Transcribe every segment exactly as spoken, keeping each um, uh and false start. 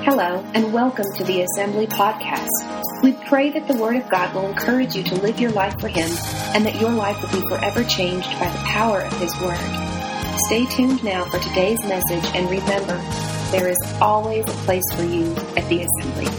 Hello, and welcome to the Assembly Podcast. We pray that the Word of God will encourage you to live your life for Him and that your life will be forever changed by the power of His Word. Stay tuned now for today's message, and remember, there is always a place for you at the Assembly.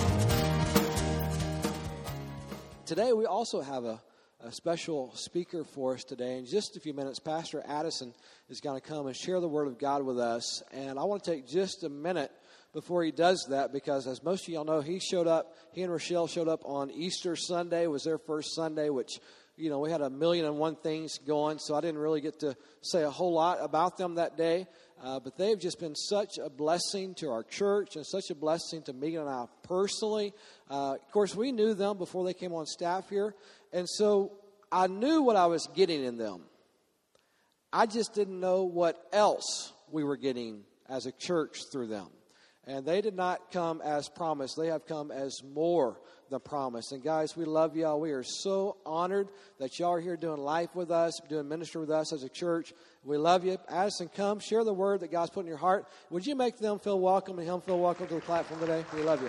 Today we also have a, a special speaker for us today. In just a few minutes, Pastor Addison is going to come and share the Word of God with us. And I want to take just a minute before he does that, because as most of y'all know, he showed up, he and Rochelle showed up on Easter Sunday. It was their first Sunday, which, you know, we had a million and one things going, so I didn't really get to say a whole lot about them that day. Uh, but they've just been such a blessing to our church and such a blessing to Megan and I personally. Uh, of course, we knew them before they came on staff here, and so I knew what I was getting in them. I just didn't know what else we were getting as a church through them. And they did not come as promised. They have come as more than promised. And guys, we love y'all. We are so honored that y'all are here doing life with us, doing ministry with us as a church. We love you. Addison, come, share the word that God's put in your heart. Would you make them feel welcome and him feel welcome to the platform today? We love you.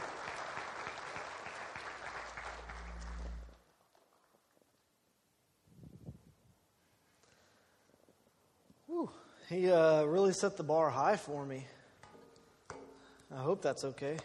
Whew. He uh, really set the bar high for me. I hope that's okay.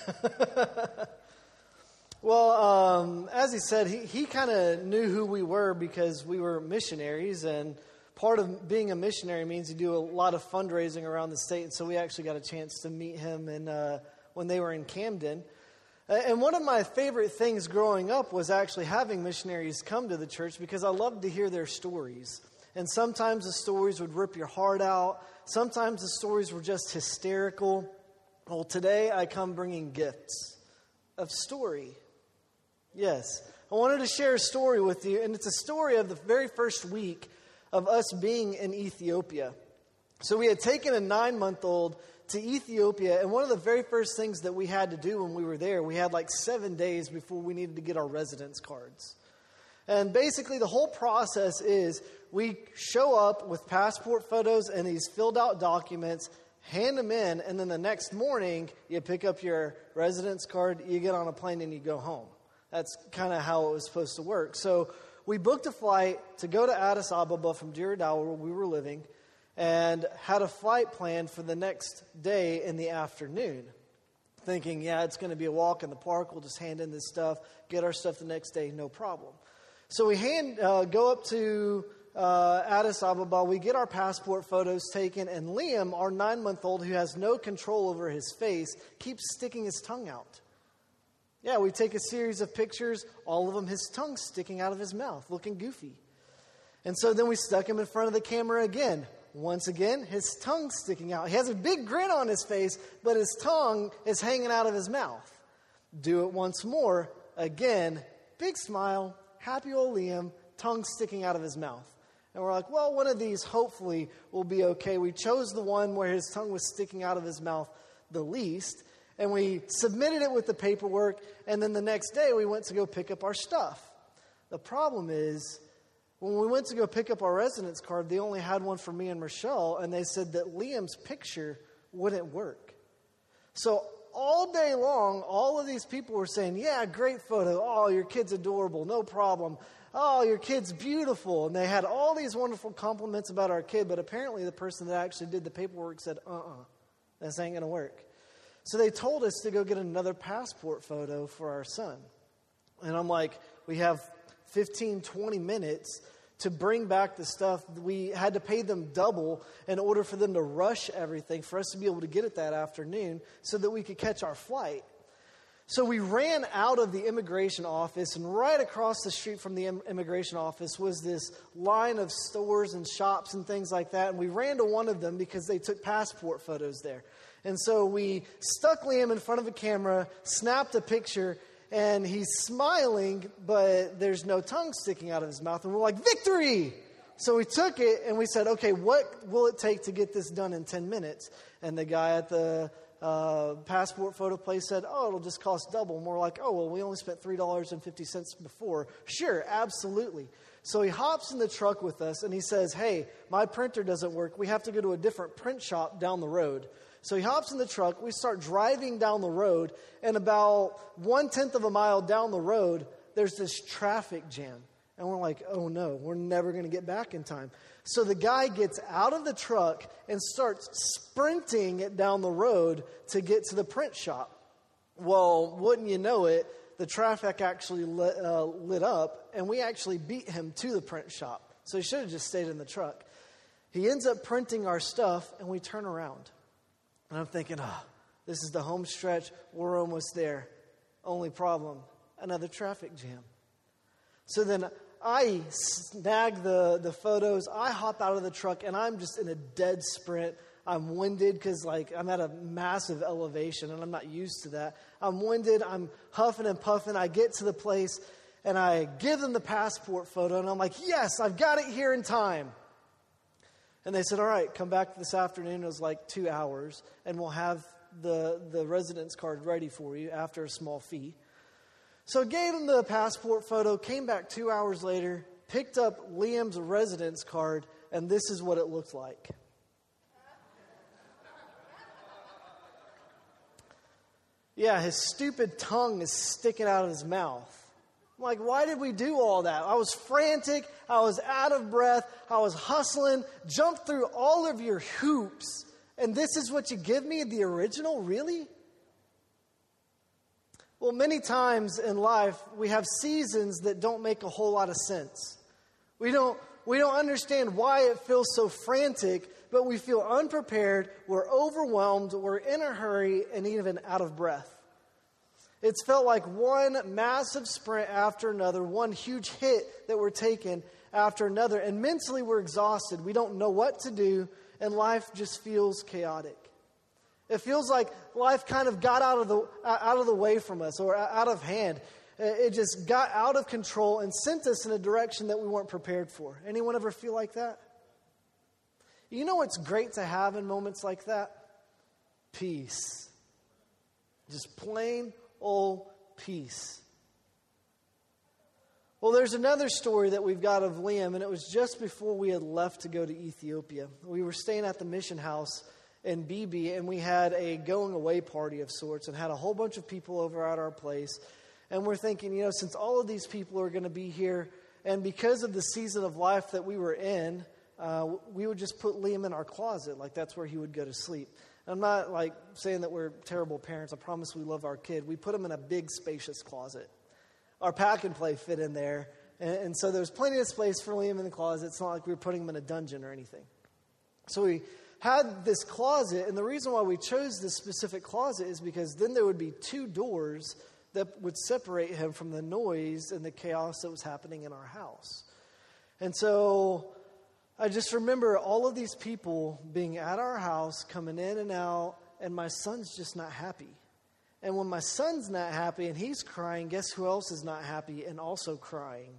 Well, um, as he said, he, he kind of knew who we were because we were missionaries, and part of being a missionary means you do a lot of fundraising around the state, and so we actually got a chance to meet him in, uh, when they were in Camden. And one of my favorite things growing up was actually having missionaries come to the church because I loved to hear their stories. And sometimes the stories would rip your heart out. Sometimes the stories were just hysterical. Well, today I come bringing gifts of story. Yes, I wanted to share a story with you, and it's a story of the very first week of us being in Ethiopia. So we had taken a nine-month-old to Ethiopia, and one of the very first things that we had to do when we were there, we had like seven days before we needed to get our residence cards. And basically the whole process is we show up with passport photos and these filled out documents, hand them in, and then the next morning, you pick up your residence card, you get on a plane, and you go home. That's kind of how it was supposed to work. So we booked a flight to go to Addis Ababa from Dire Dawa, where we were living, and had a flight planned for the next day in the afternoon, thinking, yeah, it's going to be a walk in the park. We'll just hand in this stuff, get our stuff the next day, no problem. So we hand uh, go up to Uh, Addis Ababa, we get our passport photos taken, and Liam, our nine-month-old who has no control over his face, keeps sticking his tongue out. Yeah, we take a series of pictures, all of them his tongue sticking out of his mouth, looking goofy. And so then we stuck him in front of the camera again. Once again, his tongue sticking out. He has a big grin on his face, but his tongue is hanging out of his mouth. Do it once more. Again, big smile, happy old Liam, tongue sticking out of his mouth. And we're like, well, one of these hopefully will be okay. We chose the one where his tongue was sticking out of his mouth the least. And we submitted it with the paperwork. And then the next day we went to go pick up our stuff. The problem is, when we went to go pick up our residence card, they only had one for me and Rochelle. And they said that Liam's picture wouldn't work. So all day long, all of these people were saying, yeah, great photo. Oh, your kid's adorable. No problem. Oh, your kid's beautiful. And they had all these wonderful compliments about our kid, but apparently the person that actually did the paperwork said, uh-uh, this ain't going to work. So they told us to go get another passport photo for our son. And I'm like, we have fifteen, twenty minutes to bring back the stuff. We had to pay them double in order for them to rush everything for us to be able to get it that afternoon so that we could catch our flight. So we ran out of the immigration office, and right across the street from the immigration office was this line of stores and shops and things like that. And we ran to one of them because they took passport photos there. And so we stuck Liam in front of a camera, snapped a picture, and he's smiling, but there's no tongue sticking out of his mouth. And we're like, victory! So we took it and we said, okay, what will it take to get this done in ten minutes? And the guy at the Uh, passport photo place said, oh, it'll just cost double. And we're like, oh, well, we only spent three dollars and fifty cents before. Sure, absolutely. So he hops in the truck with us and he says, hey, my printer doesn't work. We have to go to a different print shop down the road. So he hops in the truck. We start driving down the road. And about one-tenth of a mile down the road, there's this traffic jam. And we're like, oh no, we're never going to get back in time. So the guy gets out of the truck and starts sprinting it down the road to get to the print shop. Well, wouldn't you know it, the traffic actually lit, uh, lit up, and we actually beat him to the print shop. So he should have just stayed in the truck. He ends up printing our stuff, and we turn around. And I'm thinking, oh, this is the home stretch. We're almost there. Only problem, another traffic jam. So then I snag the, the photos. I hop out of the truck, and I'm just in a dead sprint. I'm winded because, like, I'm at a massive elevation, and I'm not used to that. I'm winded. I'm huffing and puffing. I get to the place, and I give them the passport photo, and I'm like, yes, I've got it here in time. And they said, all right, come back this afternoon. It was like two hours, and we'll have the, the residence card ready for you after a small fee. So gave him the passport photo, came back two hours later, picked up Liam's residence card, and this is what it looked like. Yeah, his stupid tongue is sticking out of his mouth. I'm like, why did we do all that? I was frantic. I was out of breath. I was hustling, jumped through all of your hoops. And this is what you give me, the original? Really? Well, many times in life, we have seasons that don't make a whole lot of sense. We don't, we don't understand why it feels so frantic, but we feel unprepared, we're overwhelmed, we're in a hurry, and even out of breath. It's felt like one massive sprint after another, one huge hit that we're taking after another, and mentally we're exhausted. We don't know what to do, and life just feels chaotic. It feels like life kind of got out of the out of the way from us, or out of hand. It just got out of control and sent us in a direction that we weren't prepared for. Anyone ever feel like that? You know what's great to have in moments like that? Peace. Just plain old peace. Well, there's another story that we've got of Liam, and it was just before we had left to go to Ethiopia. We were staying at the mission house in B B, and we had a going away party of sorts and had a whole bunch of people over at our place. And we're thinking, you know, since all of these people are going to be here, and because of the season of life that we were in, uh, we would just put Liam in our closet. Like, that's where he would go to sleep. I'm not, like, saying that we're terrible parents. I promise we love our kid. We put him in a big, spacious closet. Our pack and play fit in there. And, and so there was plenty of space for Liam in the closet. It's not like we were putting him in a dungeon or anything. So we had this closet, and the reason why we chose this specific closet is because then there would be two doors that would separate him from the noise and the chaos that was happening in our house. And so I just remember all of these people being at our house, coming in and out, and my son's just not happy. And when my son's not happy and he's crying, guess who else is not happy and also crying?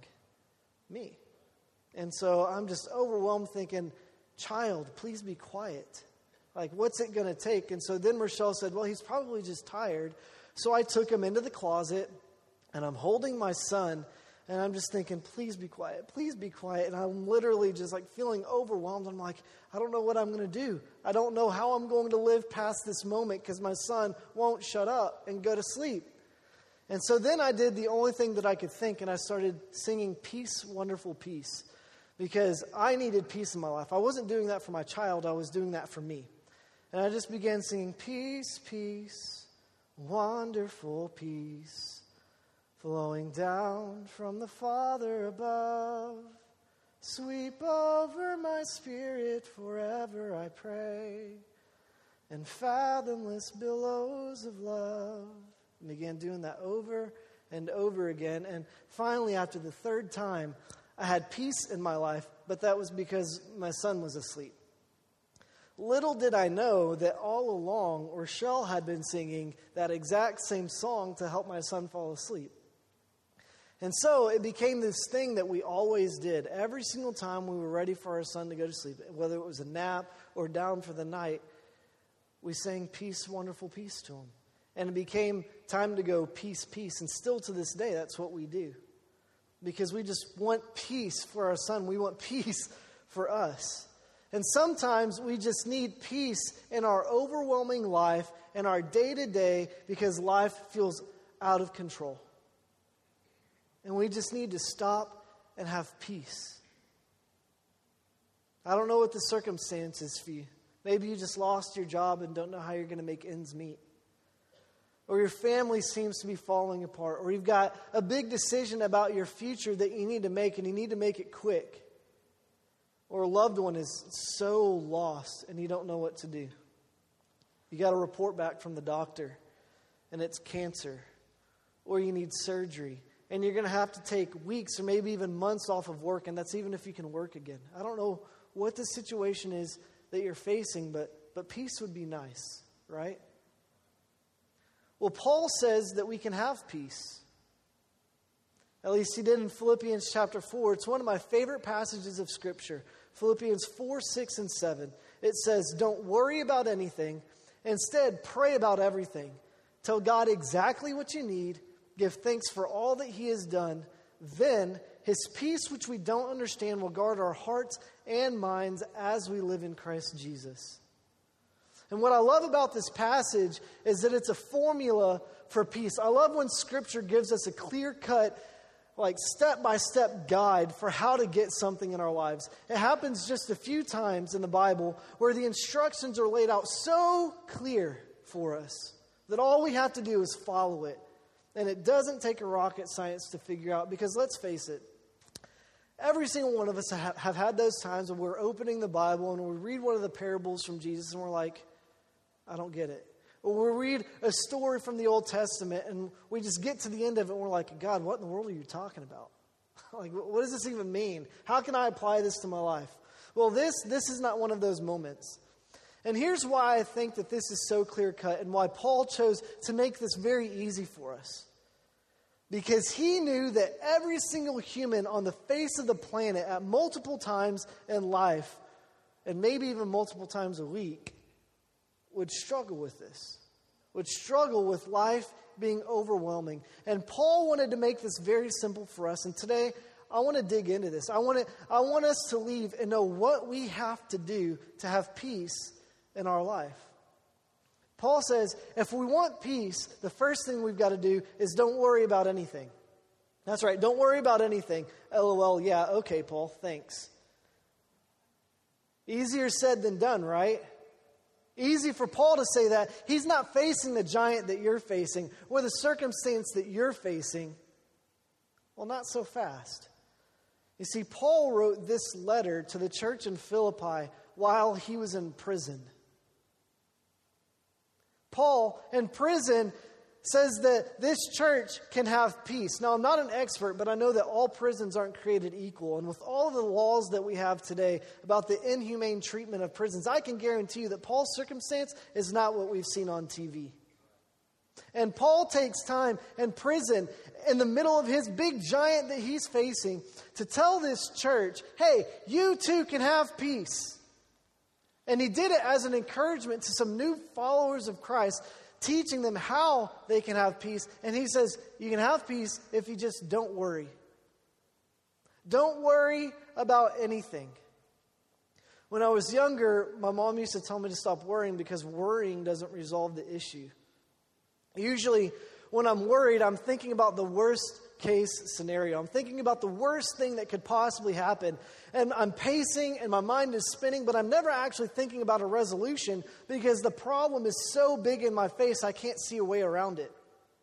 Me. And so I'm just overwhelmed thinking, child, please be quiet. Like, what's it going to take? And so then Rochelle said, well, he's probably just tired. So I took him into the closet, and I'm holding my son, and I'm just thinking, please be quiet, please be quiet. And I'm literally just like feeling overwhelmed. I'm like, I don't know what I'm going to do. I don't know how I'm going to live past this moment because my son won't shut up and go to sleep. And so then I did the only thing that I could think, and I started singing Peace, Wonderful Peace, because I needed peace in my life. I wasn't doing that for my child. I was doing that for me. And I just began singing, peace, peace, wonderful peace, flowing down from the Father above. Sweep over my spirit forever, I pray, and fathomless billows of love. And began doing that over and over again. And finally, after the third time, I had peace in my life, but that was because my son was asleep. Little did I know that all along, Rochelle had been singing that exact same song to help my son fall asleep. And so it became this thing that we always did. Every single time we were ready for our son to go to sleep, whether it was a nap or down for the night, we sang Peace, Wonderful Peace to him. And it became time to go peace, peace. And still to this day, that's what we do. Because we just want peace for our son. We want peace for us. And sometimes we just need peace in our overwhelming life and our day-to-day because life feels out of control. And we just need to stop and have peace. I don't know what the circumstance is for you. Maybe you just lost your job and don't know how you're going to make ends meet. Or your family seems to be falling apart. Or you've got a big decision about your future that you need to make and you need to make it quick. Or a loved one is so lost and you don't know what to do. You got a report back from the doctor and it's cancer. Or you need surgery. And you're going to have to take weeks or maybe even months off of work. And that's even if you can work again. I don't know what the situation is that you're facing, but, but peace would be nice, right? Well, Paul says that we can have peace. At least he did in Philippians chapter four. It's one of my favorite passages of Scripture. Philippians four, six, and seven. It says, don't worry about anything. Instead, pray about everything. Tell God exactly what you need. Give thanks for all that he has done. Then his peace, which we don't understand, will guard our hearts and minds as we live in Christ Jesus. And what I love about this passage is that it's a formula for peace. I love when Scripture gives us a clear-cut, like step-by-step guide for how to get something in our lives. It happens just a few times in the Bible where the instructions are laid out so clear for us that all we have to do is follow it. And it doesn't take a rocket science to figure out, because let's face it, every single one of us have, have had those times when we're opening the Bible and we read one of the parables from Jesus and we're like, I don't get it. Or we read a story from the Old Testament and we just get to the end of it and we're like, God, what in the world are you talking about? Like, what does this even mean? How can I apply this to my life? Well, this, this is not one of those moments. And here's why I think that this is so clear-cut and why Paul chose to make this very easy for us. Because he knew that every single human on the face of the planet at multiple times in life, and maybe even multiple times a week, would struggle with this, would struggle with life being overwhelming. And Paul wanted to make this very simple for us. And today, I want to dig into this. I want to, I want us to leave and know what we have to do to have peace in our life. Paul says, if we want peace, the first thing we've got to do is don't worry about anything. That's right, don't worry about anything. LOL, yeah, okay, Paul, thanks. Easier said than done, right? Easy for Paul to say that. He's not facing the giant that you're facing or the circumstance that you're facing. Well, not so fast. You see, Paul wrote this letter to the church in Philippi while he was in prison. Paul, in prison, says that this church can have peace. Now, I'm not an expert, but I know that all prisons aren't created equal. And with all of the laws that we have today about the inhumane treatment of prisons, I can guarantee you that Paul's circumstance is not what we've seen on T V. And Paul takes time in prison, in the middle of his big giant that he's facing, to tell this church, hey, you too can have peace. And he did it as an encouragement to some new followers of Christ, teaching them how they can have peace. And he says, you can have peace if you just don't worry. Don't worry about anything. When I was younger, my mom used to tell me to stop worrying because worrying doesn't resolve the issue. Usually, when I'm worried, I'm thinking about the worst case scenario. I'm thinking about the worst thing that could possibly happen. And I'm pacing and my mind is spinning, but I'm never actually thinking about a resolution because the problem is so big in my face, I can't see a way around it.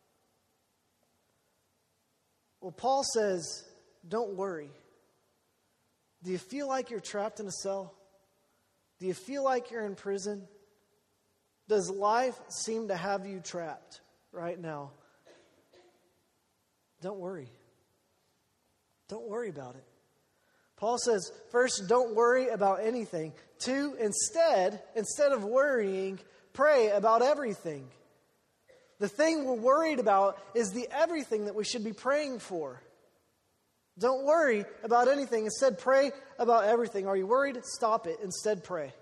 Well, Paul says, don't worry. Do you feel like you're trapped in a cell? Do you feel like you're in prison? Does life seem to have you trapped right now? Don't worry. Don't worry about it. Paul says, first, don't worry about anything. Two, instead, instead of worrying, pray about everything. The thing we're worried about is the everything that we should be praying for. Don't worry about anything. Instead, pray about everything. Are you worried? Stop it. Instead, pray.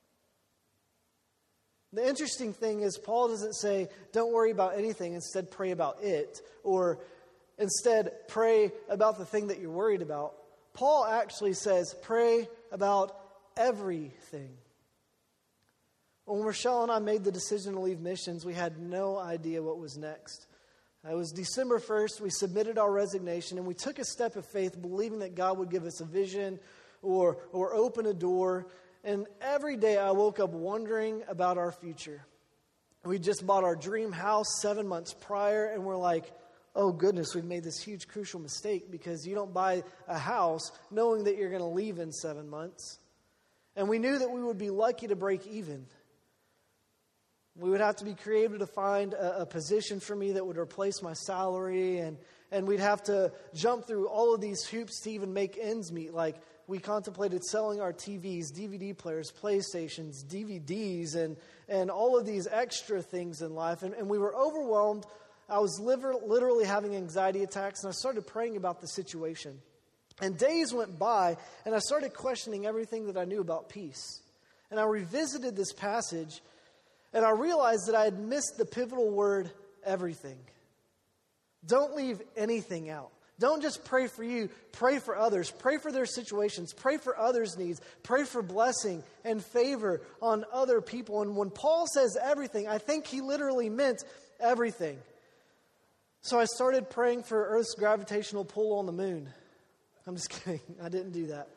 The interesting thing is Paul doesn't say, don't worry about anything. Instead, pray about it. Or instead, pray about the thing that you're worried about. Paul actually says, pray about everything. When Rochelle and I made the decision to leave missions, we had no idea what was next. It was December first, we submitted our resignation, and we took a step of faith, believing that God would give us a vision or, or open a door. And every day I woke up wondering about our future. We just bought our dream house seven months prior, and we're like, oh goodness, we've made this huge crucial mistake, because you don't buy a house knowing that you're going to leave in seven months. And we knew that we would be lucky to break even. We would have to be creative to find a, a position for me that would replace my salary, and, and we'd have to jump through all of these hoops to even make ends meet. Like, we contemplated selling our T Vs, D V D players, PlayStations, D V Ds, and, and all of these extra things in life. And, and we were overwhelmed. I was literally having anxiety attacks, and I started praying about the situation. And days went by, and I started questioning everything that I knew about peace. And I revisited this passage, and I realized that I had missed the pivotal word, everything. Don't leave anything out. Don't just pray for you. Pray for others. Pray for their situations. Pray for others' needs. Pray for blessing and favor on other people. And when Paul says everything, I think he literally meant everything. So I started praying for Earth's gravitational pull on the moon. I'm just kidding. I didn't do that.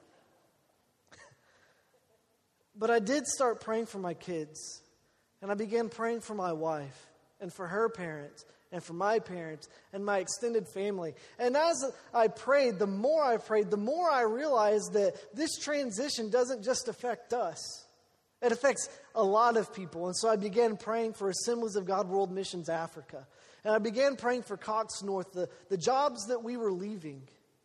But I did start praying for my kids. And I began praying for my wife and for her parents and for my parents and my extended family. And as I prayed, the more I prayed, the more I realized that this transition doesn't just affect us. It affects a lot of people. And so I began praying for Assemblies of God World Missions Africa. And I began praying for Cox North, the, the jobs that we were leaving,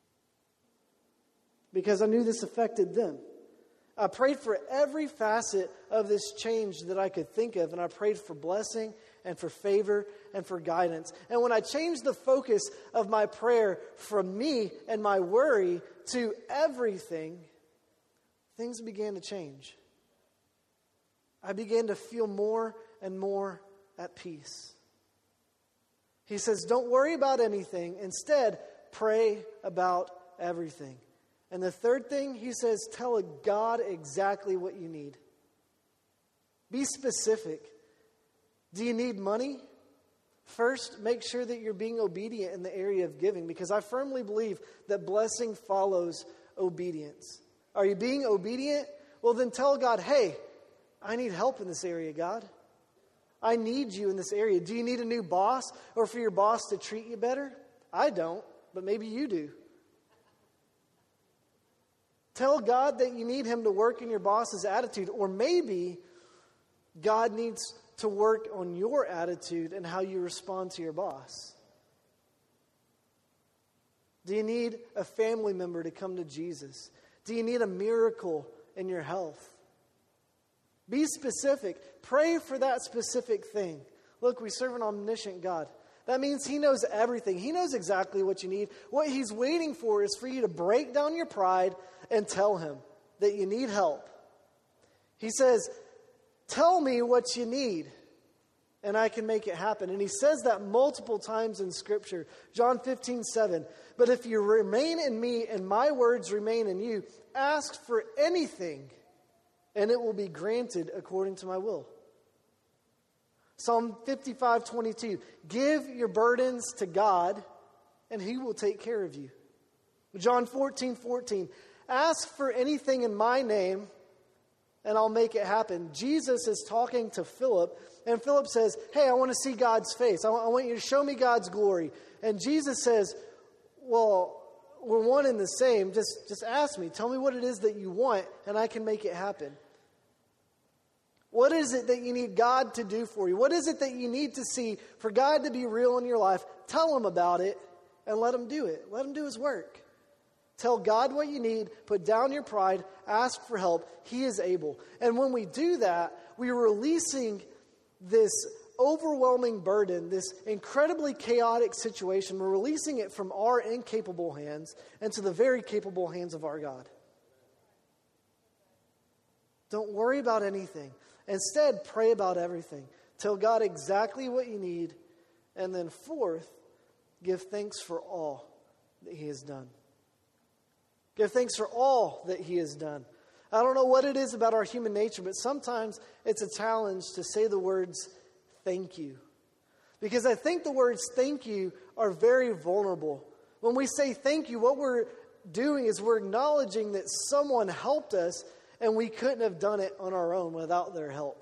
because I knew this affected them. I prayed for every facet of this change that I could think of, and I prayed for blessing and for favor and for guidance. And when I changed the focus of my prayer from me and my worry to everything, things began to change. I began to feel more and more at peace. He says, don't worry about anything. Instead, pray about everything. And the third thing, he says, tell God exactly what you need. Be specific. Do you need money? First, make sure that you're being obedient in the area of giving, because I firmly believe that blessing follows obedience. Are you being obedient? Well, then tell God, hey, I need help in this area, God. I need you in this area. Do you need a new boss, or for your boss to treat you better? I don't, but maybe you do. Tell God that you need him to work in your boss's attitude. Or maybe God needs to work on your attitude and how you respond to your boss. Do you need a family member to come to Jesus? Do you need a miracle in your health? Be specific. Pray for that specific thing. Look, we serve an omniscient God. That means he knows everything. He knows exactly what you need. What he's waiting for is for you to break down your pride and tell him that you need help. He says, tell me what you need, and I can make it happen. And he says that multiple times in Scripture. John fifteen seven. But if you remain in me and my words remain in you, ask for anything, and it will be granted according to my will. Psalm fifty-five twenty-two. Give your burdens to God, and he will take care of you. John fourteen fourteen. Ask for anything in my name, and I'll make it happen. Jesus is talking to Philip, and Philip says, hey, I want to see God's face. I want you to show me God's glory. And Jesus says, well, we're one and the same. Just, just ask me. Tell me what it is that you want, and I can make it happen. What is it that you need God to do for you? What is it that you need to see for God to be real in your life? Tell him about it, and let him do it. Let him do his work. Tell God what you need, put down your pride, ask for help. He is able. And when we do that, we're releasing this overwhelming burden, this incredibly chaotic situation. We're releasing it from our incapable hands into the very capable hands of our God. Don't worry about anything. Instead, pray about everything. Tell God exactly what you need. And then fourth, give thanks for all that he has done. Give thanks for all that he has done. I don't know what it is about our human nature, but sometimes it's a challenge to say the words, thank you. Because I think the words thank you are very vulnerable. When we say thank you, what we're doing is we're acknowledging that someone helped us and we couldn't have done it on our own without their help.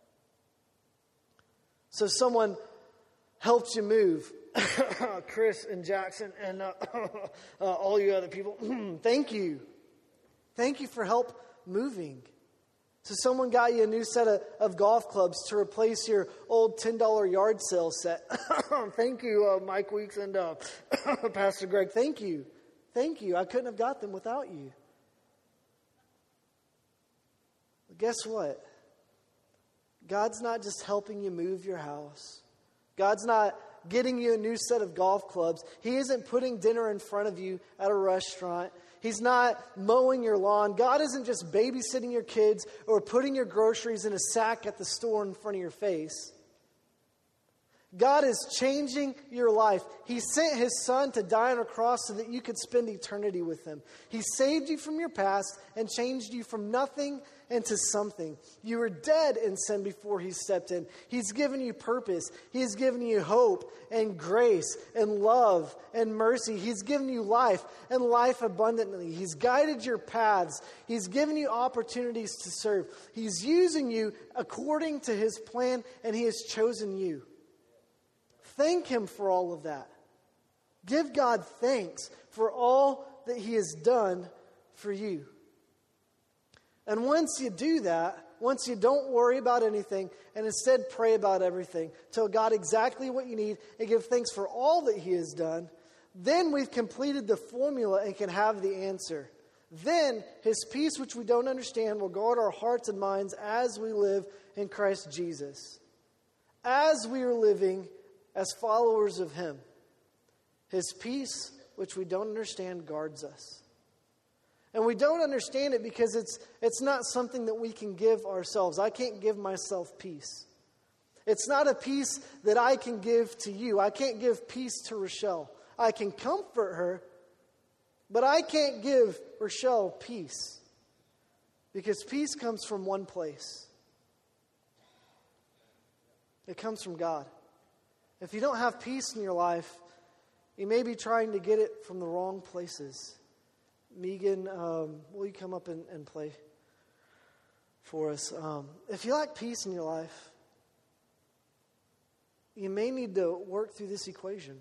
So someone helped you move. Chris and Jackson and uh, uh, all you other people, thank you. Thank you for help moving. So someone got you a new set of, of golf clubs to replace your old ten dollar yard sale set. Thank you, uh, Mike Weeks and uh, Pastor Greg. Thank you. Thank you. I couldn't have got them without you. But guess what? God's not just helping you move your house. God's not getting you a new set of golf clubs. He isn't putting dinner in front of you at a restaurant. He's not mowing your lawn. God isn't just babysitting your kids or putting your groceries in a sack at the store in front of your face. God is changing your life. He sent His Son to die on a cross so that you could spend eternity with Him. He saved you from your past and changed you from nothing into something. You were dead in sin before He stepped in. He's given you purpose. He has given you hope and grace and love and mercy. He's given you life and life abundantly. He's guided your paths. He's given you opportunities to serve. He's using you according to His plan, and He has chosen you. Thank Him for all of that. Give God thanks for all that He has done for you. And once you do that, once you don't worry about anything and instead pray about everything, tell God exactly what you need and give thanks for all that He has done, then we've completed the formula and can have the answer. Then His peace, which we don't understand, will guard our hearts and minds as we live in Christ Jesus. As we are living as followers of Him, His peace, which we don't understand, guards us. And we don't understand it because it's it's not something that we can give ourselves. I can't give myself peace. It's not a peace that I can give to you. I can't give peace to Rochelle. I can comfort her, but I can't give Rochelle peace. Because peace comes from one place. It comes from God. If you don't have peace in your life, you may be trying to get it from the wrong places. Megan, um, will you come up and, and play for us? Um, if you lack peace in your life, you may need to work through this equation.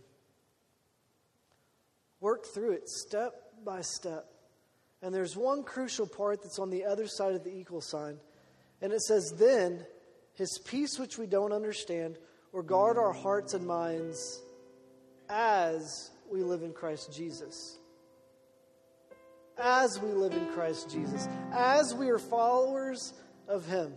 Work through it step by step. And there's one crucial part that's on the other side of the equal sign. And it says, then His peace, which we don't understand, will guard our hearts and minds as we live in Christ Jesus. As we live in Christ Jesus. As we are followers of Him,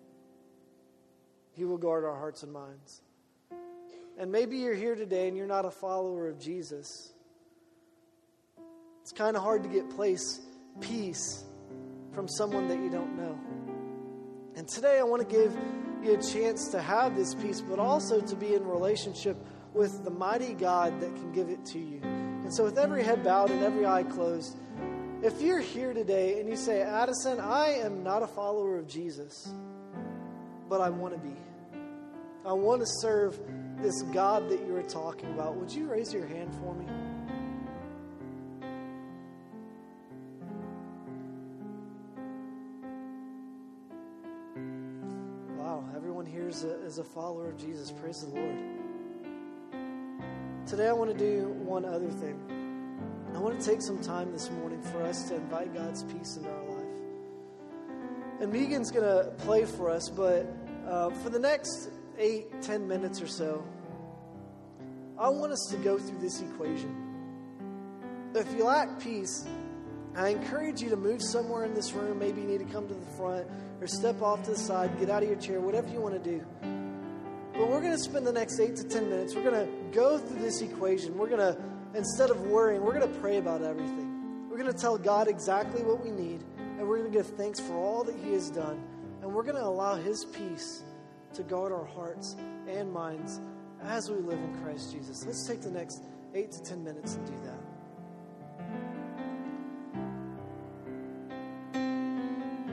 He will guard our hearts and minds. And maybe you're here today and you're not a follower of Jesus. It's kind of hard to get place peace from someone that you don't know. And today I want to give you a chance to have this peace, but also to be in relationship with the mighty God that can give it to you. And so with every head bowed and every eye closed, if you're here today and you say, Addison, I am not a follower of Jesus, but I want to be. I want to serve this God that you're talking about. Would you raise your hand for me? Wow, everyone here is a, is a follower of Jesus. Praise the Lord. Today I want to do one other thing. I want to take some time this morning for us to invite God's peace into our life. And Megan's going to play for us, but uh, for the next eight, ten minutes or so, I want us to go through this equation. If you lack peace, I encourage you to move somewhere in this room. Maybe you need to come to the front or step off to the side, get out of your chair, whatever you want to do. But we're going to spend the next eight to ten minutes. We're going to go through this equation. We're going to, instead of worrying, we're going to pray about everything. We're going to tell God exactly what we need, and we're going to give thanks for all that He has done. And we're going to allow His peace to guard our hearts and minds as we live in Christ Jesus. Let's take the next eight to ten minutes and do that.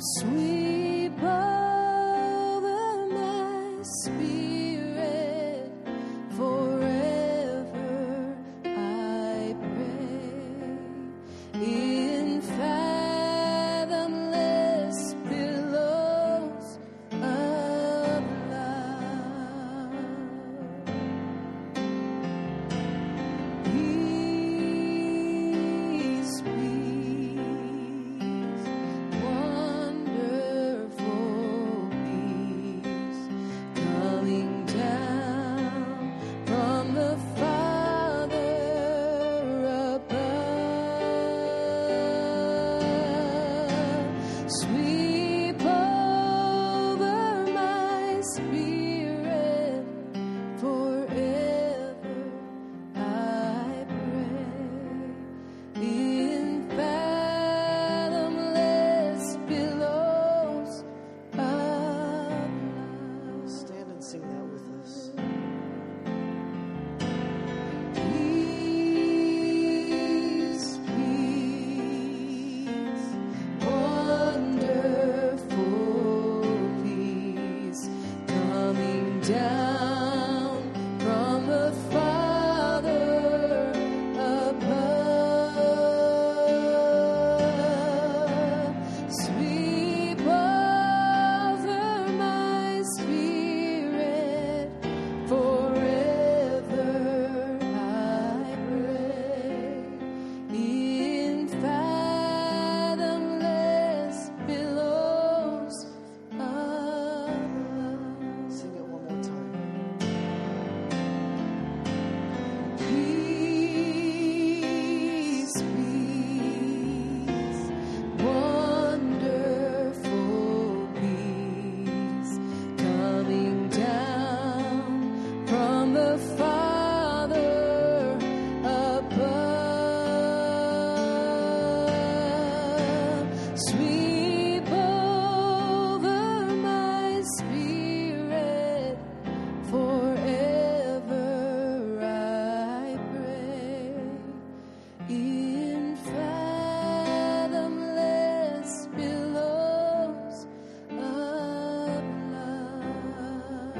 Sweep over my spirit, forever I pray. In fathomless billows of love, peace, peace, wonderful peace, coming down from the Father above. Sweep over my spirit, forever I pray. In fathomless billows of love. Stand and sing that with us. Peace, peace, wonderful peace, coming down from the Father above. Sweep over my spirit, forever I pray. In fathomless billows of love. Sing it one more time. Peace, peace, wonderful peace, coming down from the Father above. Sweep over my spirit, forever I pray. In fathomless billows of love.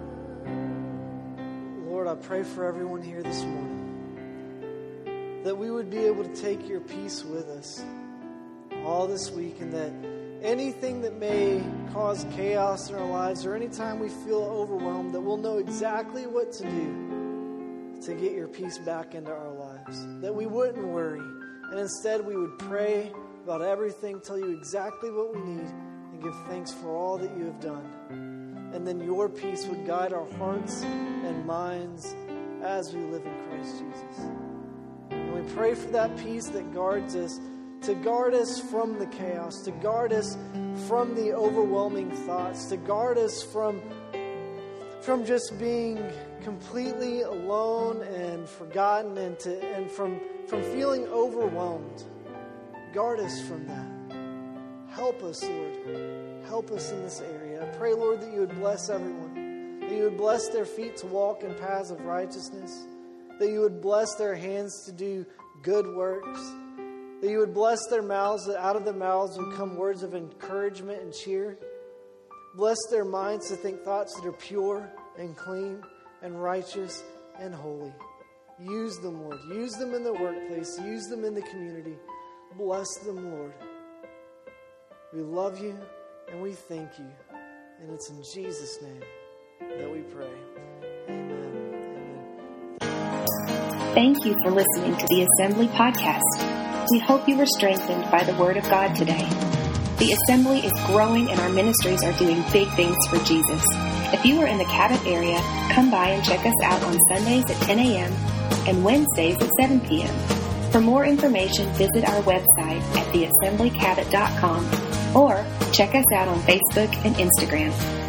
Lord, I pray for everyone here this morning that we would be able to take your peace with us all this week, and that anything that may cause chaos in our lives, or anytime we feel overwhelmed, that we'll know exactly what to do to get your peace back into our lives. That we wouldn't worry, and instead we would pray about everything, tell you exactly what we need, and give thanks for all that you have done. And then your peace would guide our hearts and minds as we live in Christ Jesus. And we pray for that peace that guards us, to guard us from the chaos, to guard us from the overwhelming thoughts, to guard us from, from just being completely alone and forgotten, and, to, and from, from feeling overwhelmed. Guard us from that. Help us, Lord. Help us in this area. I pray, Lord, that you would bless everyone, that you would bless their feet to walk in paths of righteousness, that you would bless their hands to do good works, that you would bless their mouths, that out of their mouths would come words of encouragement and cheer. Bless their minds to think thoughts that are pure and clean and righteous and holy. Use them, Lord. Use them in the workplace. Use them in the community. Bless them, Lord. We love you and we thank you. And it's in Jesus' name that we pray. Amen. Amen. Thank you for listening to the Assembly Podcast. We hope you were strengthened by the Word of God today. The Assembly is growing and our ministries are doing big things for Jesus. If you are in the Cabot area, come by and check us out on Sundays at ten a.m. and Wednesdays at seven p.m. For more information, visit our website at the assembly cabot dot com or check us out on Facebook and Instagram.